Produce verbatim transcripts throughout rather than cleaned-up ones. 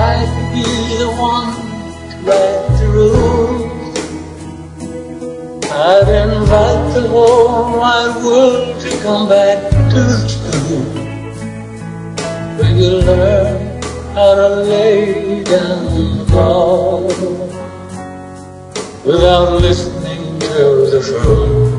I could be the one to write the rules, I'd invite the whole wide world to come back to the school. We could learn how to lay down the law without listening to the fool.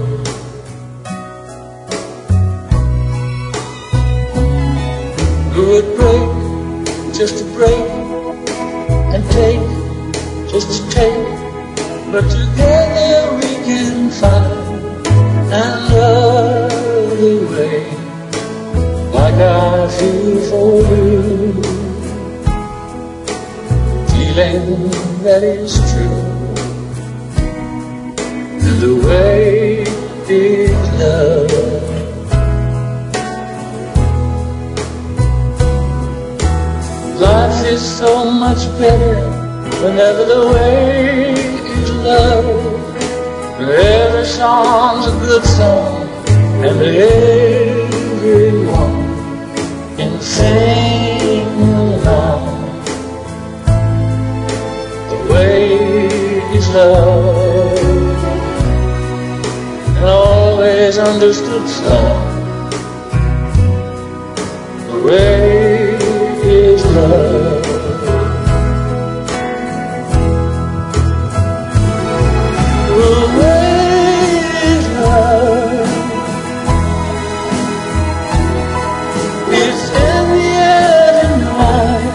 We would break just to break, and take just to take, but together we can find another way, like I feel for you, feeling that is true, and the way is love. Life is so much better whenever the way is love. Every song's a good song, and everyone can sing along. The way is love, an always understood song. The way is love. The way is love. It's in the air tonight.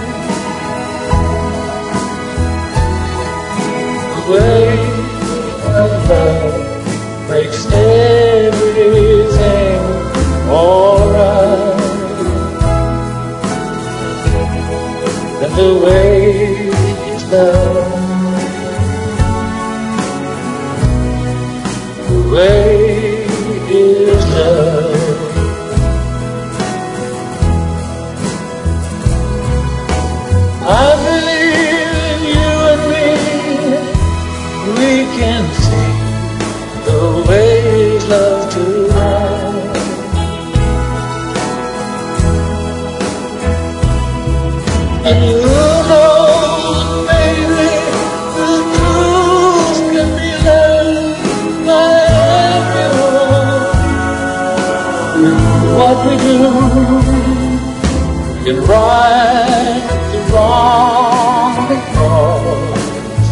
The way of love makes everything alright. And the way is love. The way is love. I believe in you and me. We can sing the way is love tonight. And you know, baby, the truth can be learned by everyone. What we do, we can right the wrong because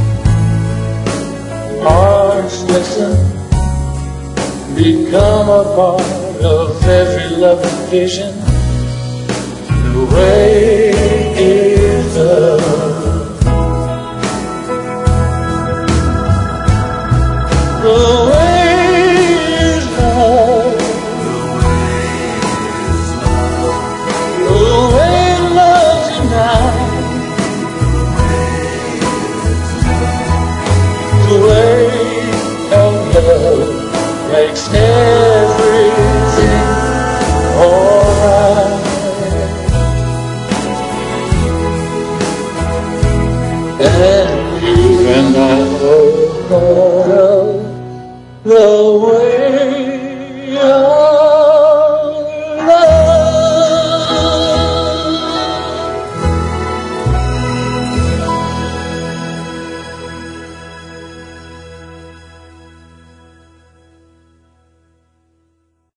hearts listen, become a part of every loving vision. The way is love. The way is love. The way love tonight. The way of love makes everything alright. And you and I are part of the